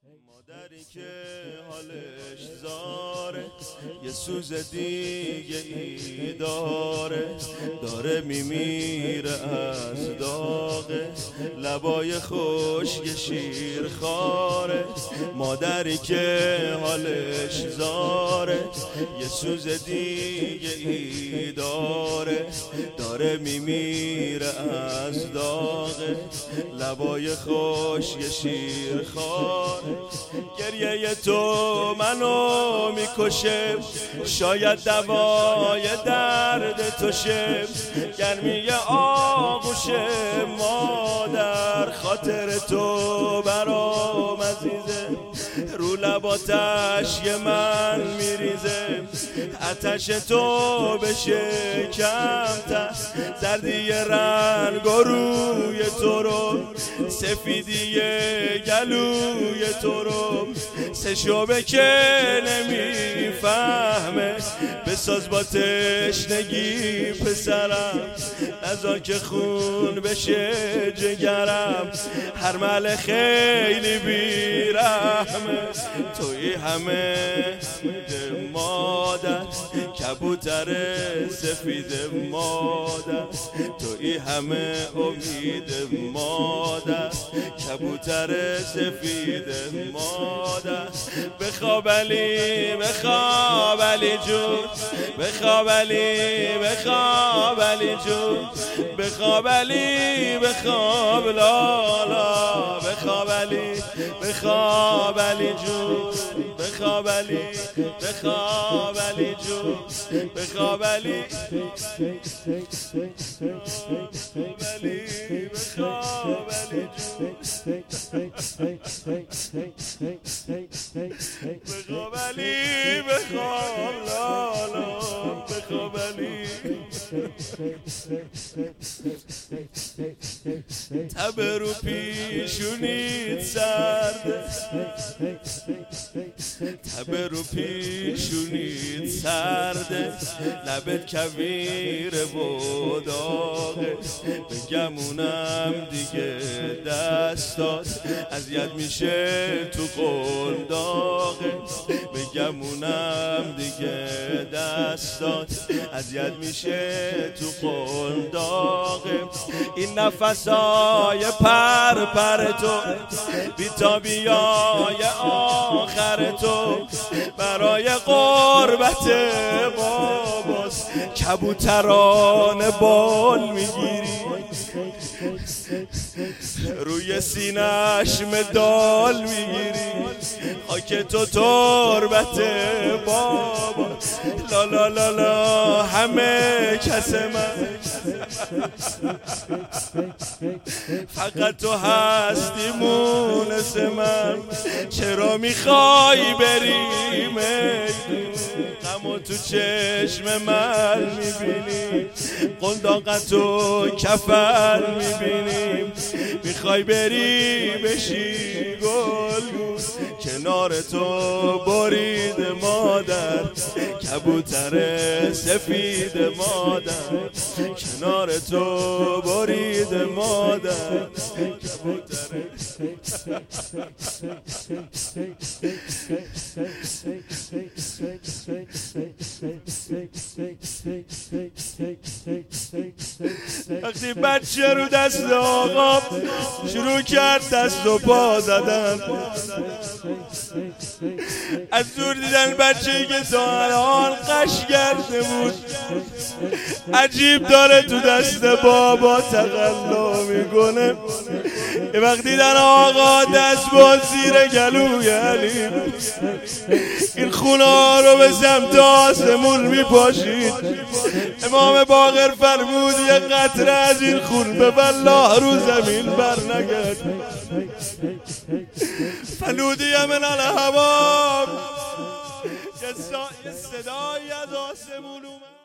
مادری که حالش زاره یه سوز دیگه ای داره میمیره از داغه لبای خشک شیر خاره. مادری که حالش زاره یه سوز دیگه ای داره میمیره از داغه لبای خشک شیر خاره. گریه تو منو میکشه شاید دوای درد توشه گرمی آغوش مادر خاطر تو برام عزیزه رو لباتش یه من میریزه آتش تو بشه کمتر زردی رنگ و روی تو رو سفیدی گلوی تو رو سه شعبه که نمیفهمه بساز با تشنگی پسرم نذار که خون بشه جگرم هر مل خیلی بیرحمه توی همه مادر کبوتر سفید مادر توی همه امید مادر کبوتر سفید مادر بخواب علی بخواب علی جون بخواب علی بخواب علی جون بخواب علی بخواب لالا بخواب علی بخواب علی جون بخواب علی بخواب علی جون بخواب علی بخواب علی جون بخواب علی بخواب لالا بخواب علی تب رو پیشونیت سرده تب رو پیشونیت سرده لبت کویره و داغه بگمونم دیگه دستات اذیت میشه تو قنداقه بگمونم دیگه دستات اذیت میشه تو قنداقه این نفسای پر تو بیتابیای آخر تو برای قربت باباست کبوتران بال میگیری روی سینه‌اش مدال میگیری خاک تو تربت بابا لا لا لا لا همه کس من فقط تو هستی مونس من چرا میخوای بری میدون غمو تو چشم من میبینی قنداقت و کفن میبینیم میخوای بری بشی گل کنار تو برید مادر کبوتر سفید مادر کنار تو برید مادر کبوتر وقتی بچه رو دست آقا شروع کرد دست و پا زدن از دور دیدن بچه‌ای که تا الان قش کرده بود عجیب داره تو دست بابا تقلا میکنه یه وقت دیدن آقا دست با زیر گلوی علی این خونه رو به سمت آسمون میپاشید امام باقر فرمود یه قطره از این خون به والله رو زمین بر نگرد فلودی من الهوا یه صدایی از آسمون اومد